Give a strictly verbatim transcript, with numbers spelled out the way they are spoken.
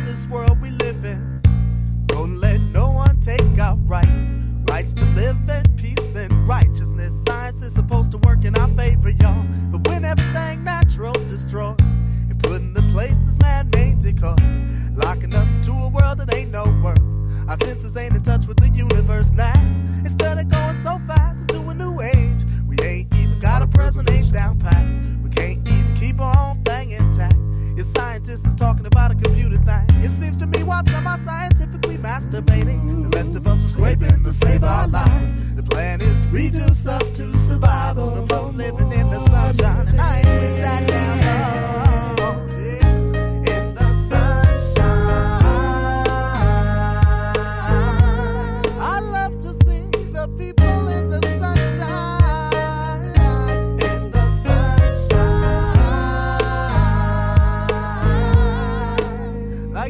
this world we live in. Don't let no one take our rights. Rights to live in peace and righteousness. Science is supposed to work in our favor, y'all. But when everything natural's destroyed and put into places man-made decors, locking us into a world that ain't no world. Our senses ain't in touch with the universe now. Instead of going so fast into a new age, we ain't even got a present age down pat. We can't even keep our own thing intact. Your scientist is talking about a computer thing. It seems to me while semi-scientifically masturbating, the rest of us are scraping to save our lives. The plan is to reduce us to survival, no more living in the sunshine. And I ain't with that now.